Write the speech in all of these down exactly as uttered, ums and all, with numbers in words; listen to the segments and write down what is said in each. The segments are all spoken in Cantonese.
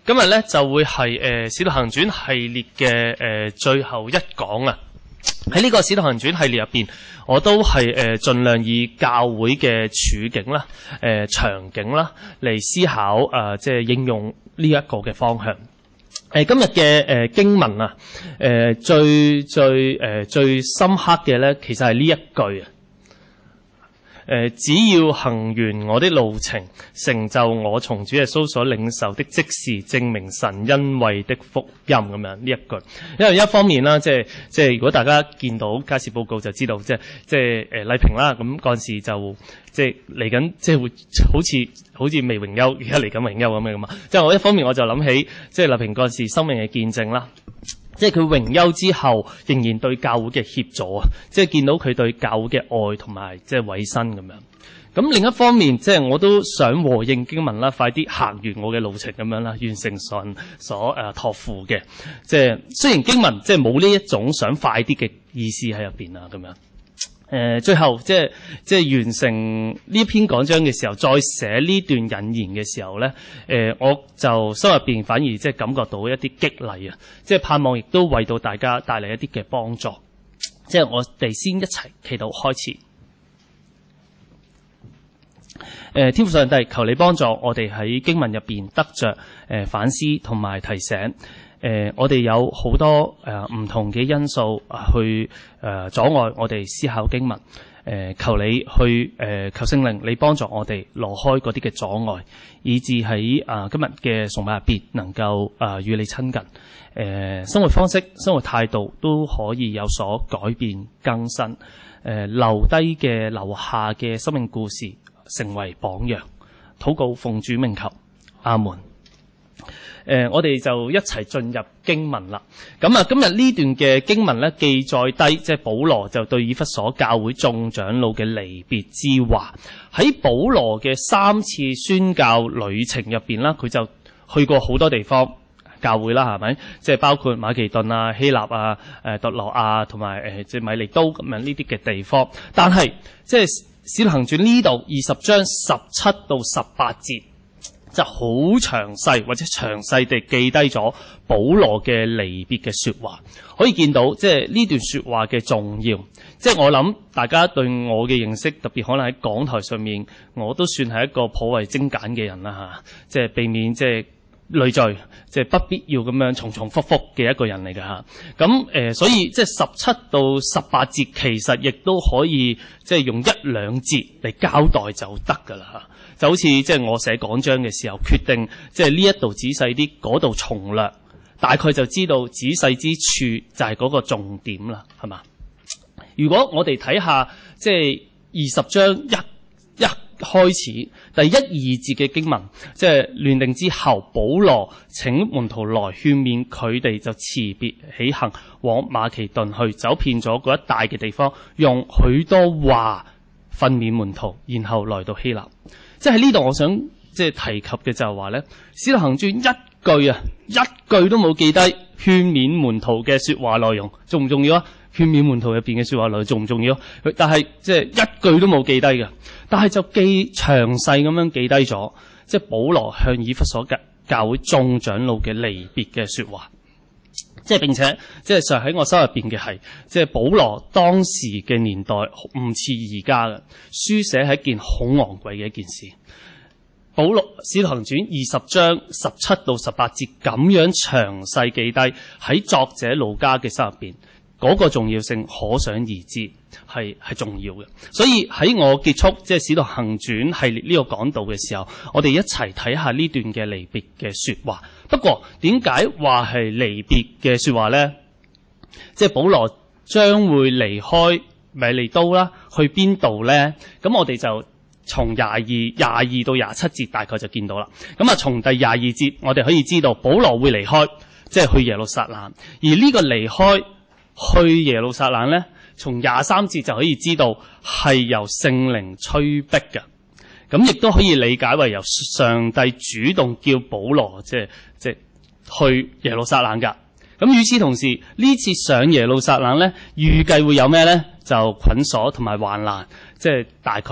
今日咧就會係誒《使徒行傳》系列嘅誒、呃、最後一講啊！喺呢個《使徒行傳》系列入邊，我都係誒盡量以教會嘅處境啦、誒、呃、場景啦嚟思考誒、呃，即係應用呢一個嘅方向。誒、呃、今日嘅誒經文啊，誒、呃、最最誒、呃、最深刻嘅咧，其實係呢一句啊。誒，只要行完我的路程，成就我從主耶穌所領受的職事，證明神恩惠的福音咁樣呢一句。因為一方面啦，即係即係如果大家見到家事報告就知道，即係即係誒麗萍啦，咁嗰陣時就即係嚟緊，即係會好似好似未榮休，而家嚟緊榮休咁樣噶嘛。即係我一方面我就諗起，即係麗萍嗰陣時生命嘅見證啦。即係佢榮休之後，仍然對教會嘅協助啊！即係見到佢對教會嘅愛同埋即係委身咁樣。咁另一方面，即係我都想和應經文啦，快啲行完我嘅路程咁樣啦，完成神所誒託付嘅。即係雖然經文即係冇呢一種想快啲嘅意思喺入邊啊，咁樣。誒、呃，最後即係即係完成呢篇講章嘅時候，再寫呢段引言嘅時候咧，誒、呃，我就心入邊反而即係感覺到一啲激勵啊！即係盼望亦都為到大家帶嚟一啲嘅幫助。即係我哋先一齊祈禱開始。誒、呃，天父上帝，求你幫助我哋喺經文入邊得着誒、呃、反思同埋提醒。誒、呃，我哋有好多誒唔、呃、同嘅因素去誒、呃、阻礙我哋思考經文。誒、呃，求你去誒、呃、求聖靈，你幫助我哋挪開嗰啲嘅阻礙，以致喺啊、呃、今日嘅崇拜入邊能夠啊、呃、與你親近。誒、呃，生活方式、生活態度都可以有所改變更新。誒、呃，留低嘅留下嘅生命故事成為榜樣。禱告奉主名求，阿門。誒、呃，我哋就一齊進入經文啦。咁啊，今日呢段嘅經文咧，記載低即係保羅就對以弗所教會眾長老嘅離別之話。喺保羅嘅三次宣教旅程入邊啦，佢就去過好多地方教會啦，係咪？即係包括馬其頓啊、希臘啊、誒特羅亞同埋誒即係米利都咁樣呢啲嘅地方。但係即係使徒行傳呢度二十章十七到十八節。就好詳細或者詳細地記低咗保羅嘅離別嘅說話，可以見到即係呢段說話嘅重要。即係我諗大家對我嘅認識，特別可能喺講台上面，我都算係一個頗為精簡嘅人啦吓，即係避免即係累贅，即係不必要咁樣重重複複嘅一個人嚟㗎吓。咁誒、呃，所以即係十七到十八節，其實亦都可以即係用一兩節嚟交代就得㗎啦吓。就好似即係我寫講章嘅時候，決定即係呢一度仔細啲，嗰度重略，大概就知道仔細之處就係嗰個重點啦，係嘛？如果我哋睇下即係二十章一一開始第一二節嘅經文，即係亂定之後，保羅請門徒來勸勉佢哋，就辭別起行往馬其頓去，走遍咗嗰一帶嘅地方，用許多話訓勉門徒，然後來到希臘。即係喺呢度，我想即係提及嘅就係話咧，《使徒行傳》一句啊，一句都冇記低勸勉門徒嘅說話內容，重唔重要啊？勸勉門徒入邊嘅說話內容重唔重要？但係即係一句都冇記低嘅，但係就記詳細咁樣記低咗，即係保羅向以弗所嘅教會眾長老嘅離別嘅說話。即係並且，即係上喺我心入邊嘅係，即係保羅當時嘅年代唔似而家嘅書寫係一件好昂貴嘅一件事。保羅使徒行傳二十章十七到十八節咁樣詳細記低喺作者路加嘅心入邊，嗰、那個重要性可想而知，係係重要嘅。所以喺我結束即係使徒行傳系列呢個講道嘅時候，我哋一齊睇下呢段嘅離別嘅說話。不過點解話係離別嘅說話呢？即係保羅將會離開米利都啦，去邊度呢？咁我哋就從廿二廿二到廿七節大概就見到啦。咁啊，從第廿二節我哋可以知道保羅會離開，即係去耶路撒冷。而呢個離開去耶路撒冷呢，從廿三節就可以知道係由聖靈催逼嘅。咁亦都可以理解為由上帝主動叫保羅即係即係去耶路撒冷噶。咁與此同時，呢次上耶路撒冷咧，預計會有咩咧？就捆鎖同埋患難，即係大概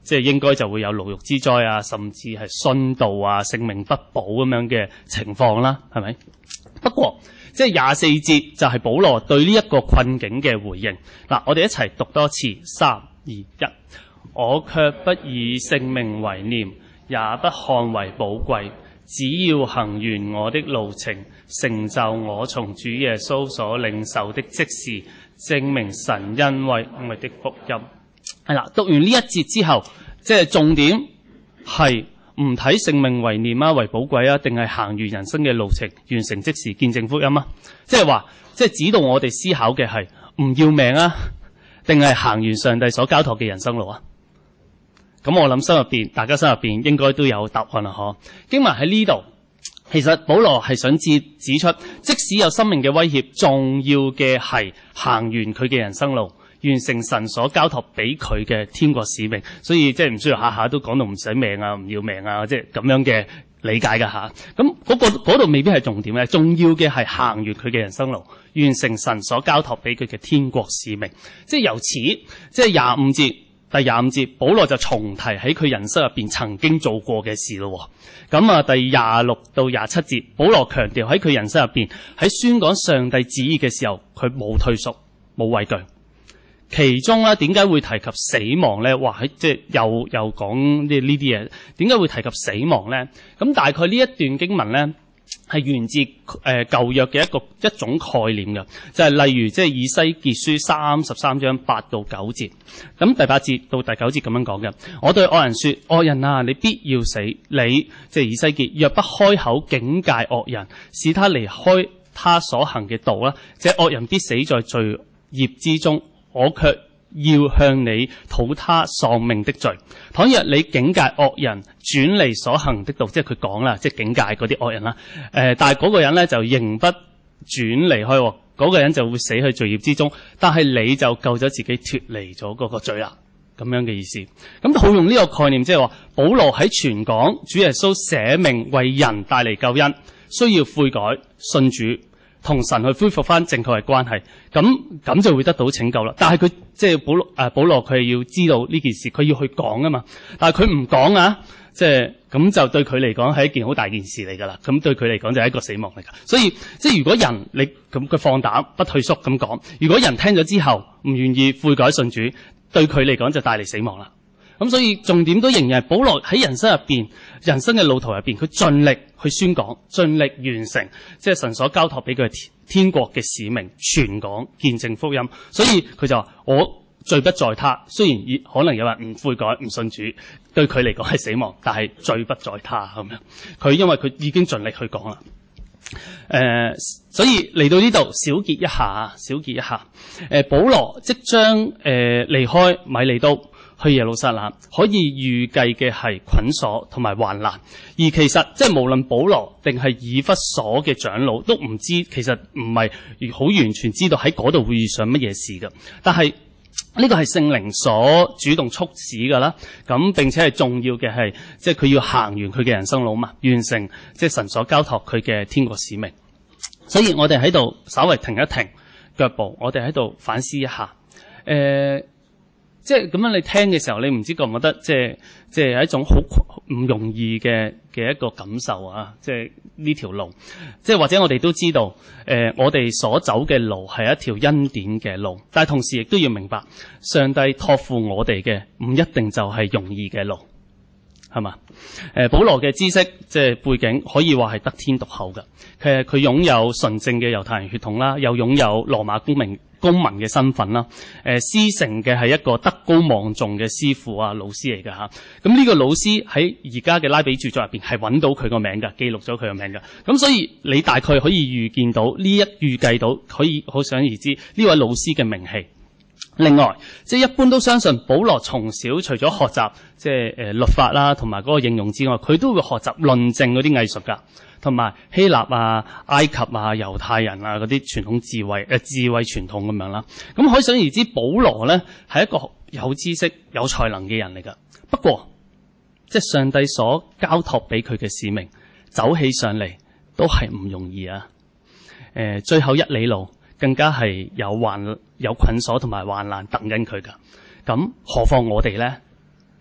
即係應該就會有牢獄之災啊，甚至係殉道啊、性命不保咁樣嘅情況啦，係咪？不過即係廿四節就係保羅對呢一個困境嘅回應。嗱，我哋一齊讀多次，三二一。我卻不以性命為念，也不看為寶貴，只要行完我的路程，成就我從主耶穌所領受的職事，證明神恩惠愛的福音。係啦，讀完呢一節之後，即係重點係唔睇性命為念啊，為寶貴啊，定係行完人生嘅路程，完成職事，見證福音啊？即係話，即係指導我哋思考嘅係唔要命啊，定係行完上帝所交託嘅人生路啊？咁我諗心入邊，大家心入邊應該都有答案啦，嗬？經文喺呢度，其實保羅係想指指出，即使有生命嘅威脅，重要嘅係行完佢嘅人生路，完成神所交託俾佢嘅天國使命。所以即係唔需要下下都講到唔使命啊，唔要命啊，即係咁樣嘅理解噶吓。咁嗰個嗰度未必係重點嘅，重要嘅係行完佢嘅人生路，完成神所交託俾佢嘅天國使命。即係由此，即係廿五節。第廿五節，保羅就重提喺佢人生入邊曾經做過嘅事咯。咁啊，第廿六到廿七節，保羅強調喺佢人生入邊，喺宣講上帝旨意嘅時候，佢冇退縮，冇畏懼。其中咧，點解會提及死亡咧？哇，喺即係又又講呢呢啲嘢，點解會提及死亡咧？咁大概呢一段經文咧，係源自誒、呃、舊約嘅一個一種概念嘅，就係、是、例如即係以西結書三十三章八到九節，咁第八節到第九節咁樣講嘅。我對惡人說：惡人啊，你必要死！你即係以西結，若不開口警戒惡人，使他離開他所行嘅道啦，這惡人必死在罪孽之中。我卻要向你討他喪命的罪。倘若你警戒惡人轉離所行的道，即係佢講啦，即係警戒嗰啲惡人啦。誒、呃，但係嗰個人咧就仍不轉離開，嗰、那個人就會死去罪孽之中。但係你就救咗自己脫離咗嗰個罪啦，咁樣嘅意思。咁好用呢個概念，即係話保羅喺傳講主耶穌捨命為人帶嚟救恩，需要悔改信主，同神去恢復翻正確嘅關係，咁咁就會得到拯救啦。但係佢即係保羅誒，保羅佢係要知道呢件事，佢要去講啊嘛。但係佢唔講啊，即係咁就對佢嚟講係一件好大件事嚟噶啦。咁對佢嚟講就係一個死亡嚟噶。所以即係如果人你咁佢放膽不退縮咁講，如果人聽咗之後唔願意悔改信主，對佢嚟講就帶嚟死亡啦。咁所以重點都仍然係保羅喺人生入邊，人生嘅路途入邊，佢盡力去宣講，盡力完成即係神所交託俾佢天天國嘅使命，傳講見證福音。所以佢就話：我罪不在他。雖然可能有人唔悔改唔信主，對佢嚟講係死亡，但係罪不在他咁樣。佢因為佢已經盡力去講啦。誒、呃，所以嚟到呢度小結一下，小結一下。誒、呃，保羅即將誒離開米利都，去耶路撒冷，可以預計嘅係捆鎖同埋患難，而其實即係無論保羅定係以弗所嘅長老都唔知，其實唔係好完全知道喺嗰度會遇上乜嘢事㗎。但係呢個係聖靈所主動促使㗎啦，咁並且係重要嘅係，即係佢要行完佢嘅人生路嘛，完成即係神所交託佢嘅天國使命。所以我哋喺度稍微停一停腳步，我哋喺度反思一下，誒、呃。即係咁樣，你聽嘅時候，你唔知覺唔覺得，即係即係一種好唔容易嘅嘅一個感受啊！即係呢條路，即係或者我哋都知道，誒、呃，我哋所走嘅路係一條恩典嘅路，但係同時亦都要明白，上帝託付我哋嘅唔一定就係容易嘅路，係嘛？誒、呃，保羅嘅知識即係背景可以話係得天獨厚嘅，其實佢擁有純正嘅猶太人血統啦，又擁有羅馬公民。公民嘅身份啦，誒師承嘅係一個德高望重嘅師傅啊，老師嚟㗎吓。咁呢個老師喺而家嘅拉比著作入邊係揾到佢個名㗎，記錄咗佢個名㗎。咁所以你大概可以預見到呢一預計到，可以可想而知呢位老師嘅名氣。另外，即係一般都相信保羅從小除咗學習即係誒律法啦，同埋嗰個應用之外，佢都會學習論證嗰啲藝術㗎。同埋希臘啊、埃及啊、猶太人啊嗰啲傳統智慧誒、呃、智慧傳統咁樣啦。咁可想而知，保羅咧係一個有知識、有才能嘅人嚟㗎。不過，即係上帝所交託俾佢嘅使命，走起上嚟都係唔容易啊。誒、呃，最後一里路更加係有患、有捆鎖同埋患難等緊佢㗎。咁何況我哋咧？咁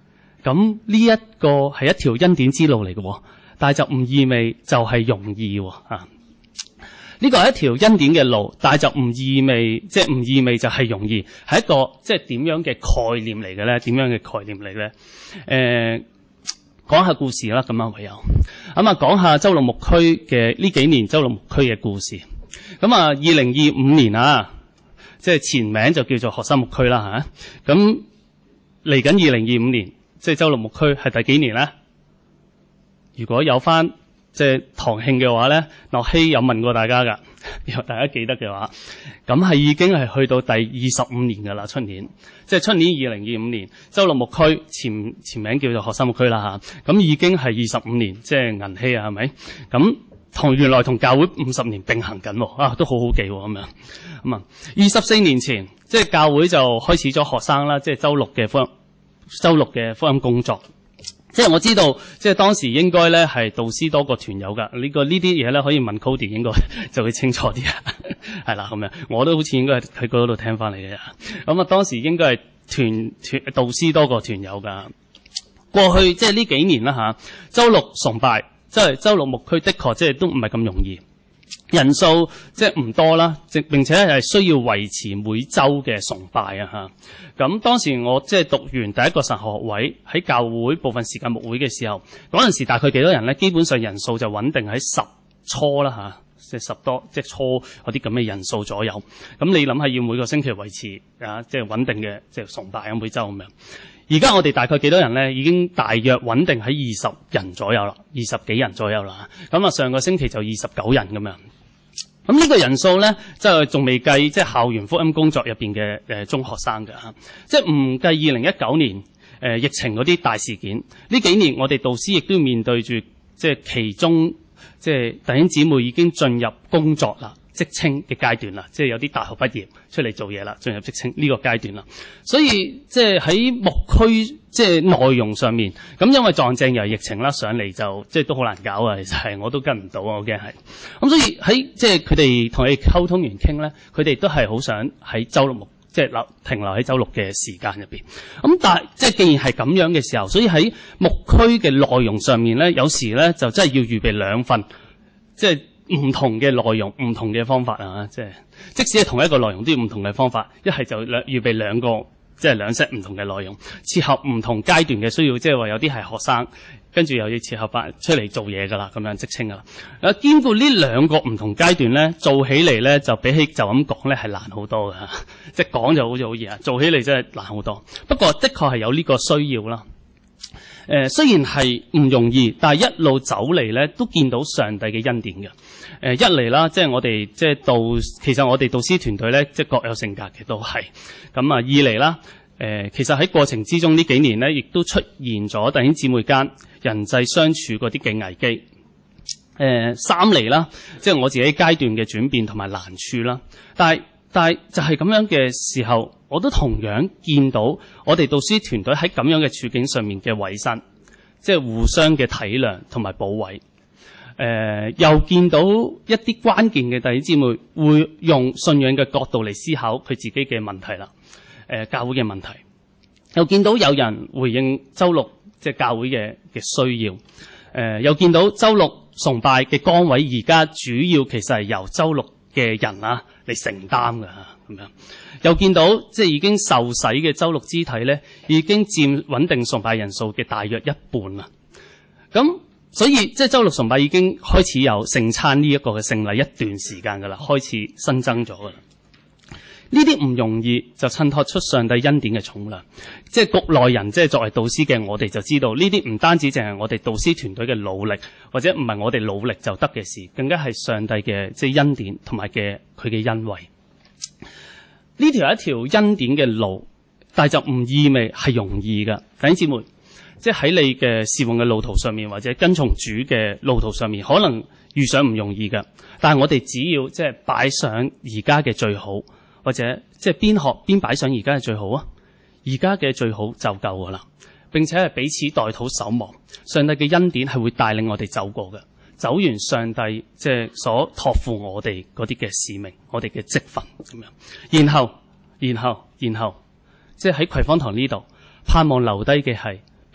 咁呢一個係一條恩典之路嚟嘅，但係就唔意味就係容易喎啊！呢個係一條恩典嘅路，但係就唔意味即係唔意味就係容易，係一個即係點樣嘅概念嚟嘅咧？點樣嘅概念嚟咧？誒、呃，講下故事啦，咁啊唯有咁啊，講下周六牧區嘅呢幾年周六牧區嘅故事。咁啊，二零二五年啊，即係前名就叫做學生牧區啦嚇。咁嚟緊二零二五年，即係周六牧區係第幾年咧？如果有翻即係堂慶嘅話咧，諾希有問過大家㗎，如果大家記得嘅話，咁係已經係去到第二十五年㗎啦。出年即係出年二零二五年，周六牧區前前名叫做學生牧區啦嚇。咁已經係二十五年，即係銀禧啊，係咪？咁同原來同教會五十年並行緊，啊，都好好記咁樣。咁啊，二十四年前，即係教會就開始咗學生啦，即係周六嘅福音，周六嘅福音工作。即係我知道，即係當時應該咧係導師多過團友㗎。呢個呢啲嘢咧可以問 Cody，應該就會清楚啲啊。係啦，咁樣我都好似應該係喺嗰度聽翻嚟嘅。咁啊，當時應該係團團導師多過團友㗎。過去即係呢幾年啦嚇，周六崇拜，即係周六牧區的確即係都唔係咁容易。人數即係唔多啦，即並且係需要維持每週嘅崇拜啊嚇。咁當時我即係讀完第一個神學學位，喺教會部分時間牧會嘅時候，嗰陣時大概幾多人咧？基本上人數就穩定喺十初啦嚇，即係十多即係初嗰啲咁嘅人數左右。咁你諗下要每個星期維持啊，即係穩定嘅即係崇拜啊，每週咁樣。而家我哋大概幾多人咧？已經大約穩定喺二十人左右啦，二十幾人左右啦。咁啊，上個星期就二十九人咁樣。咁呢個人數咧，即係仲未計即係校園福音工作入邊嘅誒中學生嘅嚇，即係唔計二零一九年誒、呃、疫情嗰啲大事件。呢幾年我哋導師亦都面對住即係其中即係弟兄姊妹已經進入工作啦、職稱嘅階段啦，即係有啲大學畢業出嚟做嘢啦，進入職稱呢個階段啦。所以即係喺牧區即係內容上面，咁因為撞正又係疫情啦，上嚟就即係都好難搞啊。其實係我都跟唔到啊，我驚係。咁所以喺即係佢哋同你溝通完傾咧，佢哋都係好想喺周六牧即係留停留喺周六嘅時間入邊。咁但係即係既然係咁樣嘅時候，所以喺牧區嘅內容上面咧，有時咧就真係要預備兩份，即係唔同嘅內容、唔同嘅方法啊！即係即使係同一個內容，都要唔同嘅方法。一係就兩預備兩個，即係兩 set 唔同嘅內容，切合唔同階段嘅需要。即係話有啲係學生，跟住又要切合翻出嚟做嘢㗎啦，咁樣職稱㗎啦。啊，兼顧呢兩個唔同階段咧，做起嚟咧就比起就咁講咧係難好多㗎。即係講就好似好易啊，做起嚟真係難好多。不過的確係有呢個需要啦。誒、呃、雖然係唔容易，但係一路走嚟咧，都見到上帝嘅恩典嘅。誒、呃、一嚟啦，即係我哋即係導，其實我哋導師團隊咧，即係各有性格嘅都係。咁啊，二嚟啦，誒、呃、其實喺過程之中呢幾年咧，亦都出現咗弟兄姊妹間人際相處嗰啲嘅危機。誒、呃、三嚟啦，即係我自己階段嘅轉變同埋難處啦。但係但係就係咁樣嘅時候，我都同樣見到我哋導師團隊喺咁樣嘅處境上面嘅委身，即係互相嘅體諒同埋保衛。誒、呃，又見到一啲關鍵嘅弟兄姊妹會用信仰嘅角度嚟思考佢自己嘅問題啦。誒、呃，教會嘅問題，又見到有人回應周六即係教會嘅嘅需要。誒、呃，又見到周六崇拜嘅崗位而家主要其實係由周六嘅人啊嚟承擔㗎，咁樣又見到即係已經受洗嘅周六肢體咧，已經佔穩定崇拜人數嘅大約一半啦。咁所以即係周六崇拜已經開始有聖餐呢一個嘅聖禮一段時間㗎啦，開始新增咗㗎啦。呢啲唔容易，就襯托出上帝恩典嘅重量。即係局內人，即係作為導師嘅我哋就知道，呢啲唔單止淨係我哋導師團隊嘅努力，或者唔係我哋努力就得嘅事，更加係上帝嘅即係恩典同埋嘅佢嘅恩惠。呢條係一條恩典嘅路，但係就唔意味係容易㗎。弟兄姊妹，即係喺你嘅侍奉嘅路途上面，或者跟從主嘅路途上面，可能遇上唔容易㗎。但係我哋只要即係擺上而家嘅最好。或者即係邊學邊擺上而家嘅最好啊！而家嘅最好就夠噶啦，並且係彼此代禱守望，上帝嘅恩典係會帶領我哋走過嘅，走完上帝即係所託付我哋嗰啲嘅使命，我哋嘅職分咁樣。然後，然後，然後，即係喺葵芳堂呢度，盼望留低嘅係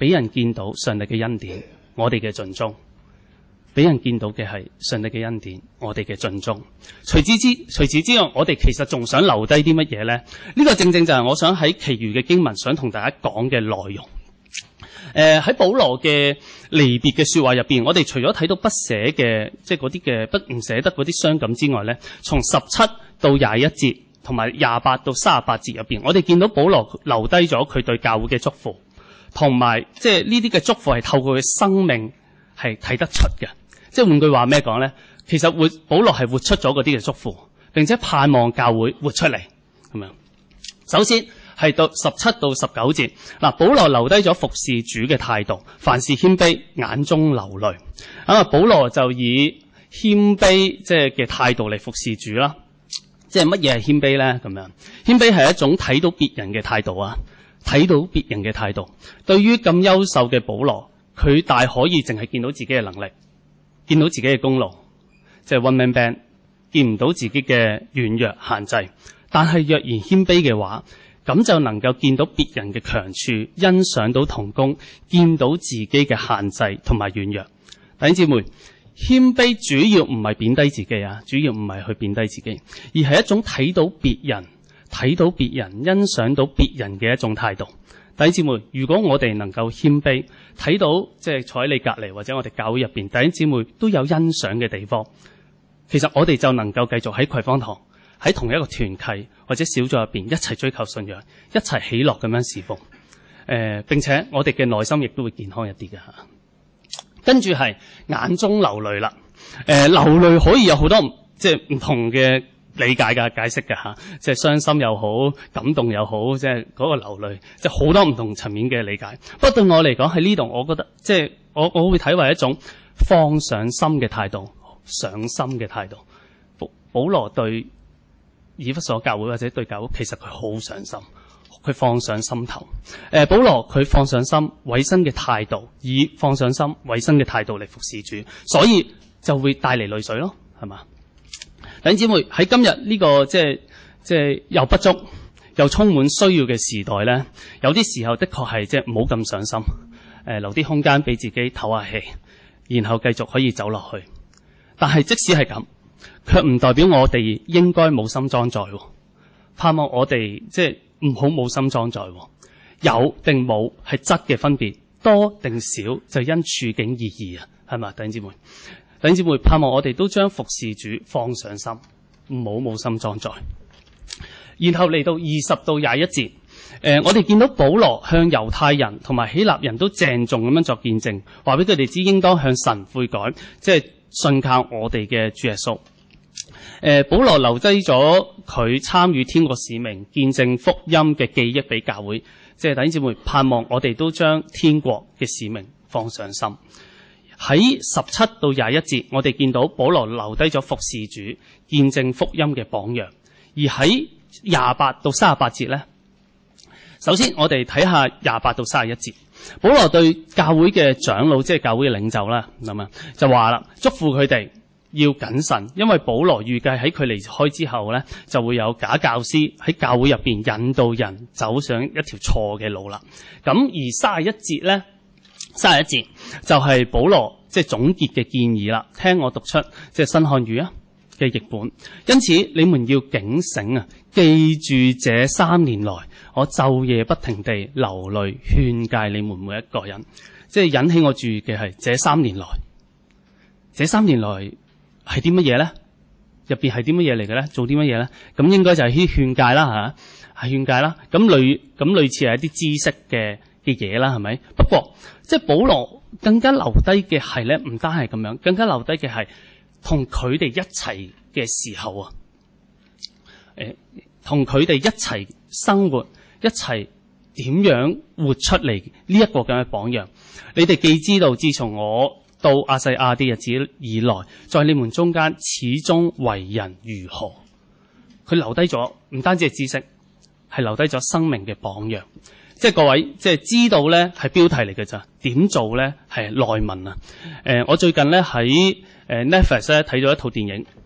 俾人見到上帝嘅恩典，我哋嘅盡忠。俾人見到嘅係上帝嘅恩典，我哋嘅盡忠。除此之除此之外，我哋其實仲想留低啲乜嘢呢？呢個正正就係我想喺其餘嘅經文想同大家講嘅內容。誒喺保羅嘅離別嘅說話入邊，我哋除咗睇到不捨嘅，即係嗰啲嘅不唔捨得嗰啲傷感之外咧，從十七到廿一節同埋廿八到三十八節入邊，我哋見到保羅留低咗佢對教會嘅祝福，同埋即係呢啲嘅祝福係透過佢生命係睇得出嘅。即係換句話咩講咧？其實活保羅係活出咗嗰啲嘅祝福，並且盼望教會活出嚟咁樣。首先係到十七到十九節，嗱，保羅留低咗服侍主嘅態度，凡事謙卑，眼中流淚。咁啊，保羅就以謙卑即係嘅態度嚟服侍主啦。即係乜嘢係謙卑咧？咁樣謙卑係一種睇到別人嘅態度啊，睇到別人嘅態度。對於咁優秀嘅保羅，佢大可以淨係見到自己嘅能力，見到自己嘅功勞，即係 one man band， 見唔到自己嘅軟弱限制。但係若然謙卑嘅話，咁就能夠見到別人嘅強處，欣賞到同工，見到自己嘅限制同埋軟弱。弟兄姊妹，謙卑主要唔係貶低自己啊，主要唔係去貶低自己，而係一種睇到別人、睇到別人、欣賞到別人嘅一種態度。弟兄姊妹，如果我哋能夠謙卑，睇到即係坐喺你隔離或者我哋教會入邊，弟兄姊妹都有欣賞嘅地方，其實我哋就能夠繼續喺葵芳堂，喺同一個團契或者小組入邊一齊追求信仰，一齊喜樂咁樣侍奉。誒、呃，並且我哋嘅內心亦都會健康一啲嘅嚇。跟住係眼中流淚啦。誒、呃，流淚可以有好多即係唔同嘅理解嘅解釋嘅嚇，即係傷心又好，感動又好，即係嗰個流淚，即係好多唔同層面嘅理解。不過對我嚟講喺呢度，我覺得即係我我會睇為一種放上心嘅態度，上心嘅態度。保保羅對以弗所教會或者對教會，其實佢好上心，佢放上心頭。誒、呃，保羅佢放上心委身嘅態度，以放上心委身嘅態度嚟服侍主，所以就會帶嚟淚水咯，係嘛？弟兄姊妹，喺今日呢、這個即係即係又不足又充滿需要嘅時代咧，有啲時候的確係即係唔好咁上心，誒、呃、留啲空間俾自己唞下氣，然後繼續可以走落去。但係即使係咁，卻唔代表我哋應該冇心裝載。盼望我哋即係唔好冇心裝載，有定冇係質嘅分別，多定少就因處境而異啊，係嘛？弟兄姊妹。弟兄姊妹，盼望我哋都將服侍主放上心，唔好冇心裝載。然後嚟到二十到廿一節，誒、呃，我哋見到保羅向猶太人同埋希臘人都鄭重咁樣作見證，話俾佢哋知應當向神悔改，即係信靠我哋嘅主耶穌。誒、呃，保羅留低咗佢參與天國使命、見證福音嘅記憶俾教會，即係弟兄姊妹，盼望我哋都將天國嘅使命放上心。喺十七到廿一節，我哋見到保羅留低咗服侍主、見證福音嘅榜樣。而喺廿八到三十八節呢，首先我哋睇下廿八到三十一節，保羅對教會嘅長老，即係教會嘅領袖啦，咁啊就話啦，囑咐佢哋要謹慎，因為保羅預計喺佢離開之後呢，就會有假教師喺教會入邊引導人走上一條錯嘅路啦。咁而三十一節呢。三十一節就係保羅即係總結嘅建議啦，聽我讀出即係新漢語啊嘅譯本。因此你們要警醒啊，記住這三年來我晝夜不停地流淚勸誡你們每一個人。即係引起我注意嘅係這三年來，這三年來係啲乜嘢咧？入邊係啲乜嘢嚟嘅咧？做啲乜嘢咧？咁應該就係啲勸誡啦吓，係勸誡啦。咁類咁類似係一啲知識嘅嘅嘢啦，係咪？不過即係保羅更加留低嘅係咧，唔單係咁樣，更加留低嘅係同佢哋一齊嘅時候啊，誒，同佢哋一齊生活，一齊點樣活出嚟呢一個咁嘅榜樣。你哋既知道，自從我到亞細亞啲日子以來，在你們中間始終為人如何，佢留低咗唔單止係知識，係留低咗生命嘅榜樣。即係各位，即係知道咧係標題嚟嘅咋，點做咧係內文啊。誒、呃，我最近咧喺誒 Netflix 咧睇咗一套電影，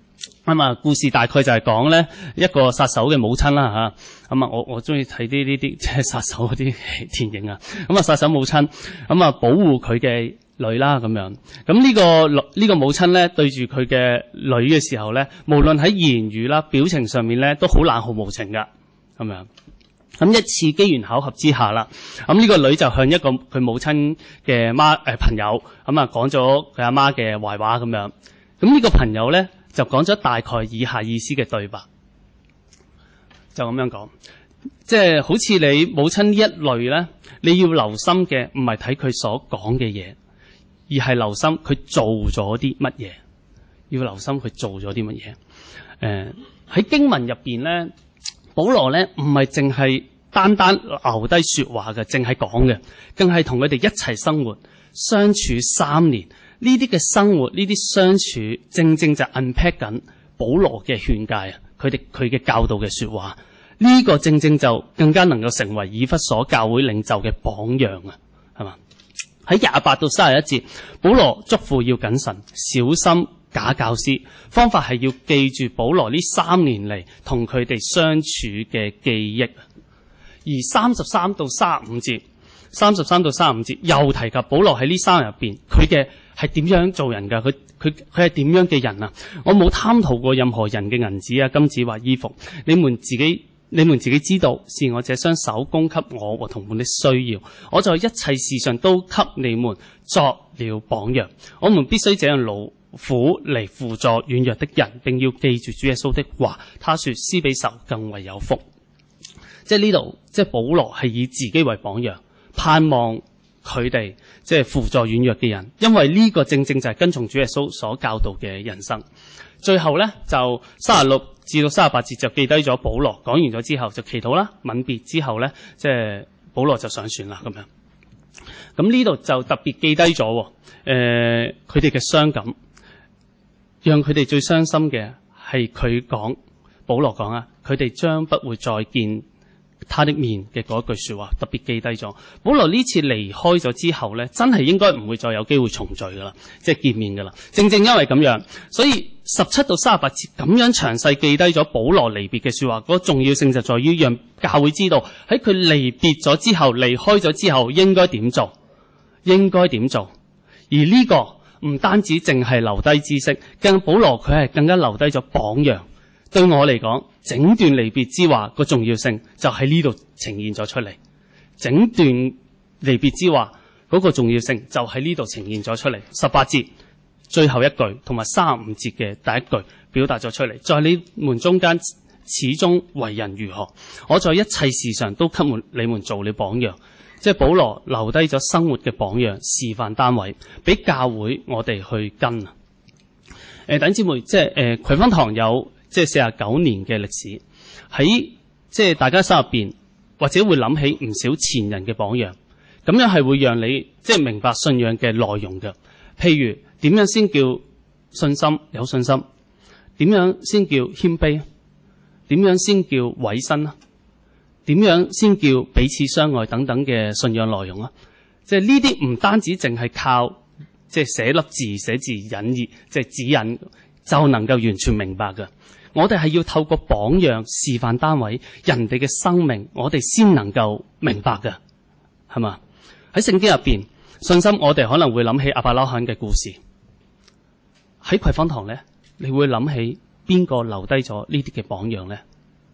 咁啊，故事大概就係講咧一個殺手嘅母親啦嚇。咁啊，我我中意睇啲呢啲即係殺手嗰啲電影啊。咁啊，殺手母親咁啊，保護佢嘅女啦咁樣。咁呢個呢個母親咧對住佢嘅女嘅時候咧，無論喺言語啦、表情上面咧，都好冷酷無情噶咁樣。咁一次機緣巧合之下啦，咁呢個女就向一個佢母親嘅媽誒朋友咁啊講咗佢阿媽嘅壞話咁樣。咁呢個朋友咧就講咗大概以下意思嘅對白，就咁樣講，即係好似你母親呢一類咧，你要留心嘅唔係睇佢所講嘅嘢，而係留心佢做咗啲乜嘢，要留心佢做咗啲乜嘢。誒喺經文入邊咧，保羅咧唔係淨係單單留低說話嘅，淨係講嘅，更係同佢哋一齊生活相處三年。呢啲嘅生活，呢啲相處，正正就 unpack 緊保羅嘅勸誡啊，佢哋佢嘅教導嘅說話，呢、這個正正就更加能夠成為以弗所教會領袖嘅榜樣啊，係嘛？喺廿八到三十一節，保羅囑咐要謹慎，小心假教師，方法係要記住保羅呢三年嚟同佢哋相處嘅記憶。而三十三到三十五節，三十三到三十五節又提及保羅喺呢三日入邊，佢嘅係點樣做人㗎？佢佢佢係點樣嘅人啊？我冇貪圖過任何人嘅銀子啊、金子或衣服。你們自己你們自己知道，是我這雙手供給我和同伴的需要。我在一切事上都給你們作了榜樣。我們必須這樣勞苦嚟輔助軟弱的人，並要記住主耶穌的話。他說：施比受更為有福。即係呢度，即係保羅係以自己為榜樣，盼望佢哋即係輔助軟弱嘅人，因為呢個正正就係跟從主耶穌所教導嘅人生。最後咧就三十六至到三十八節就記低咗保羅講完咗之後就祈禱啦，吻別之後咧，即係保羅就上船啦咁樣。咁呢度就特別記低咗，誒佢哋嘅傷感，讓佢哋最傷心嘅係佢講保羅講啊，佢哋將不會再見他的面嘅嗰句說話，特別記低咗。保羅呢次離開咗之後咧，真係應該唔會再有機會重聚噶啦，即係見面噶啦。正正因為咁樣，所以十七到三十八節咁樣詳細記低咗保羅離別嘅說話，嗰個重要性就在於讓教會知道喺佢離別咗之後，離開咗之後應該點做，應該點做。而呢個唔單止淨係留低知識，更保羅佢係更加留低咗榜樣。對我嚟講，整段離別之話個重要性就喺呢度呈現咗出嚟。整段離別之話嗰個重要性就喺呢度呈現咗出嚟。十八節最後一句同埋三十五節嘅第一句表達咗出嚟。在你們中間始終為人如何，我在一切事上都給你們做了榜樣。即係保羅留低咗生活嘅榜樣示範單位，俾教會我哋去跟啊。誒，弟兄姊妹，即係誒葵芳堂有即係四十九年嘅歷史，喺即係大家心入邊或者會諗起唔少前人嘅榜樣，咁樣係會讓你即係明白信仰嘅內容嘅。譬如點樣先叫信心有信心？點樣先叫謙卑？點樣先叫委身啊？點樣先叫彼此相愛等等嘅信仰內容啊？即係呢啲唔單止淨係靠即係寫粒字寫字引義，即係指引就能夠完全明白嘅。我哋係要透過榜樣示範單位人哋嘅生命，我哋先能夠明白嘅，係嘛？喺聖經入邊，信心我哋可能會諗起亞伯拉罕嘅故事。喺葵芳堂咧，你會諗起邊個留低咗呢啲嘅榜樣咧？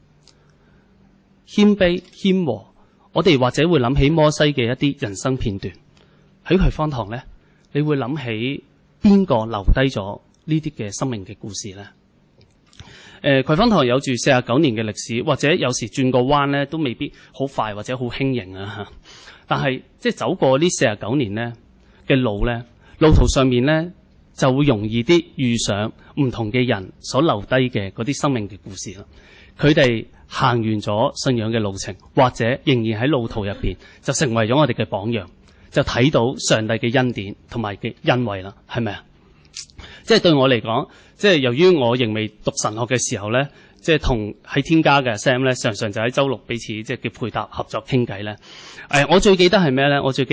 謙卑謙和，我哋或者會諗起摩西嘅一啲人生片段。喺葵芳堂咧，你會諗起邊個留低咗呢啲嘅生命嘅故事咧？誒，葵芳堂有住四十九年嘅歷史，或者有時轉個彎咧都未必好快或者好輕盈啊吓。但係即係走過呢四十九年咧嘅路咧，路途上面咧就會容易啲遇上唔同嘅人所留低嘅嗰啲生命嘅故事啦。佢哋行完咗信仰嘅路程，或者仍然喺路途入邊，就成為咗我哋嘅榜樣，就睇到上帝嘅恩典同埋嘅恩惠啦，係咪啊？即係對我嚟講，即係由於我仍未讀神學嘅時候咧，即係同喺天家嘅 Sam 咧，常常就喺周六彼此即係叫配搭合作傾偈咧。誒，我最記得係咩咧？我最記得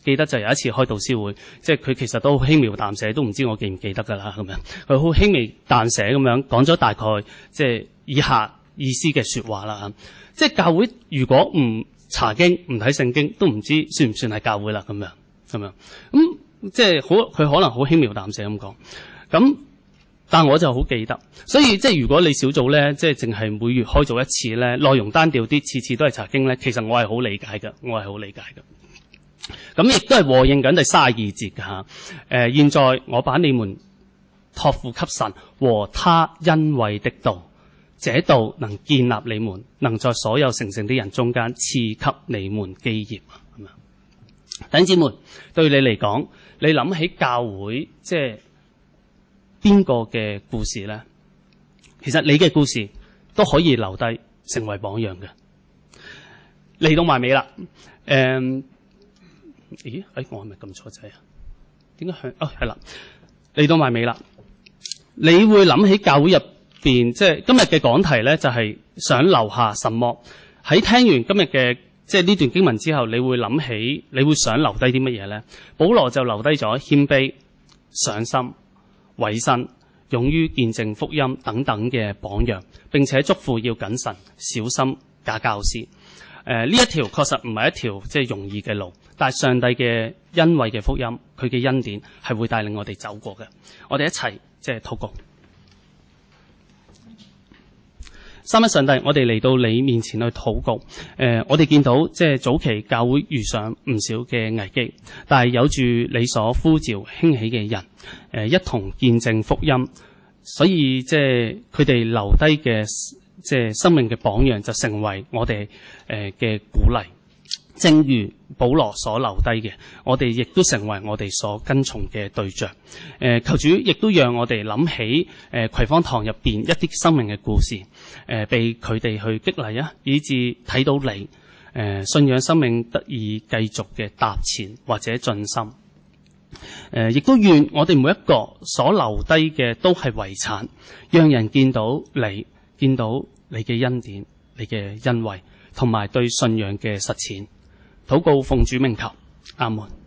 記得就有一次開導師會，即係佢其實都好輕描淡寫，都唔知我記唔記得㗎啦咁樣。佢好輕描淡寫咁樣講咗大概即係以下意思嘅說話啦。即係教會如果唔查經唔睇聖經，都唔知算唔算係教會啦咁樣咁樣。咁即係好，佢可能好輕描淡寫咁講。咁但我就好記得，所以即係如果你小組咧，即係淨係每月開做一次咧，內容單調啲，次次都係查經咧，其實我係好理解嘅，我係好理解嘅。咁亦都係和應緊第三十二節嘅吓。誒、呃，現在我把你們託付給神和他恩惠的道，這道能建立你們，能在所有成聖的人中間賜給你們基業。咁樣，弟兄姊妹，對你嚟講，你諗起教會即係邊個嘅故事咧？其實你嘅故事都可以留低成為榜樣嘅。嚟到埋尾啦，誒、嗯，咦？誒，我係咪撳錯掣啊？點解向？哦，係啦，嚟到埋尾啦。你會諗起教會入邊，即係今日嘅講題咧，就係想留下什麼？喺聽完今日嘅即係呢段經文之後，你會諗起，你會想留低啲乜嘢咧？保羅就留低咗謙卑、上心、委身、勇於見證福音等等嘅榜樣，並且囑咐要謹慎小心假教師。誒、呃，呢一條確實唔係一條即係容易嘅路，但係上帝嘅恩惠嘅福音，佢嘅恩典係會帶領我哋走過嘅。我哋一齊即係禱告。三一上帝，我哋嚟到你面前去禱告。誒、呃，我哋見到即係早期教會遇上唔少嘅危機，但係有住你所呼召興起嘅人，誒、呃，一同見證福音，所以即係佢哋留低嘅即係生命嘅榜樣，就成為我哋誒嘅鼓勵。正如保羅所留低嘅，我哋亦都成為我哋所跟從嘅對象。誒、呃，求主亦都讓我哋諗起誒葵芳堂入邊一啲生命嘅故事，誒、呃，被佢哋去激勵啊，以致睇到你誒、呃、信仰生命得以繼續嘅踏前或者進深。誒、呃，亦都願我哋每一個所留低嘅都係遺產，讓人見到你，見到你嘅恩典、你嘅恩惠，同埋對信仰嘅實踐。禱告奉主名求，阿門。